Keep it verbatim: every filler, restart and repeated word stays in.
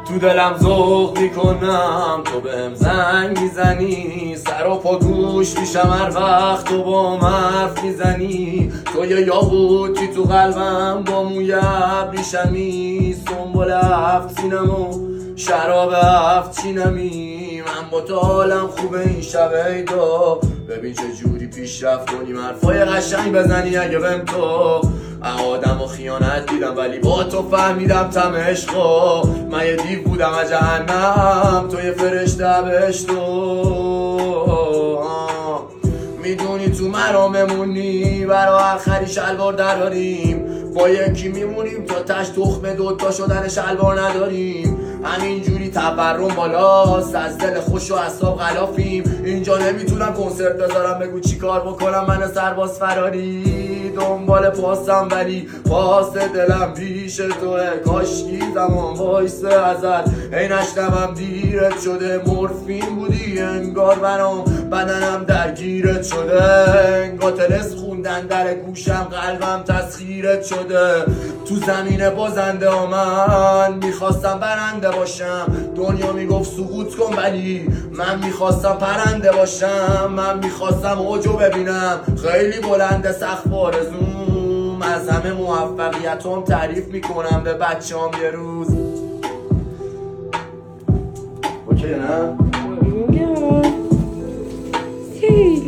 تو دلم ذوق میکنم تو بهم زنگ میزنی، سر و پا گوش میشم هر وقت تو با حرف میزنی. تو یه یاقوتی تو قلبم با موی ابریشمی، سنبل هفت سینم و شراب هفت چینمی. من با تو حالم خوبه این شب عیدا، ببین چه جوری پیشرفت کنیم حرفای قشنگ بزنی. اگه بهم تو آدم و خیانت دیدم ولی با تو فهمیدم تم عشقا. من یه دیو بودم از جهنم، تو یه فرشته بهشتو. میدونی تو مرا ممونی، برا آخری شلوار دراریم. با یکی میمونیم تا تش تخمه دوتا شدن شلوار نداریم. همینجوری تورم بالاست، از دل خوش و اعصاب غلافیم. اینجا نمیتونم کنسرت بذارم، بگو چی کار بکنم من سرباز فراری. دنبال پاسم ولی پاس دلم پیش توه، کاشکی زمان وایسته ازت ای نشنوم دیرت شده. مورفین بودی انگار برام، بدنم درگیرت شده. انگار تلس خوندن در گوشم، قلبم تسخیرت شده. تو زمین بازنده ها من میخواستم برنده باشم، دنیا میگفت سقوط کن ولی من میخواستم پرنده باشم. من میخواستم اوجو ببینم خیلی بلنده سقف آرزوم. از همه موفقیتام تعریف میکنم به بچه‌ام یه روز. اوکی نه؟